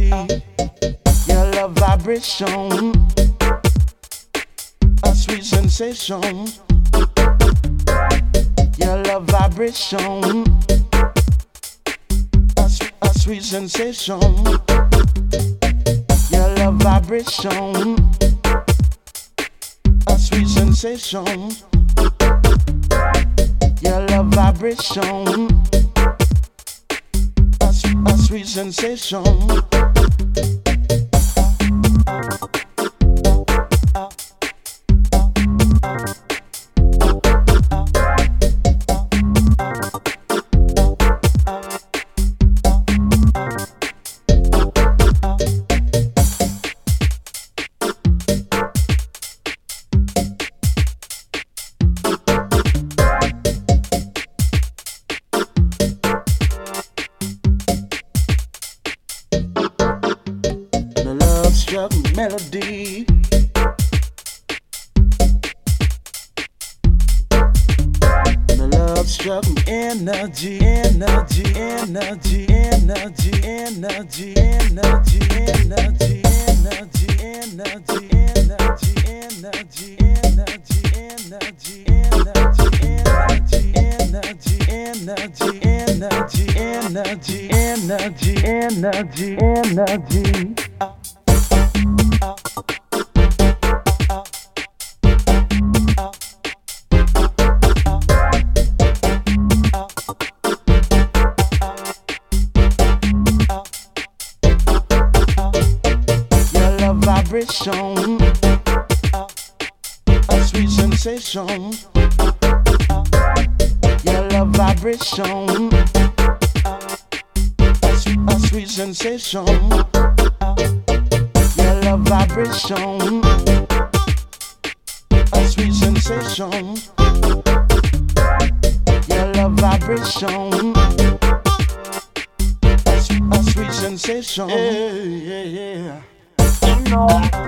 Your love vibration, a sweet sensation. Your love vibration, a sweet sensation. Your love vibration, a sweet sensation. Your love vibration, a sweet sensation. Struck melody, the love struck energy, energy, energy, energy, energy, energy, energy, energy, energy, energy, energy, energy, energy, energy, energy, energy, energy, energy. Vibration, a sweet sensation. Your love vibration, a sweet sensation. Your love vibration, a sweet sensation. Your love vibration, a sweet sensation. Yeah, yeah, yeah. You know.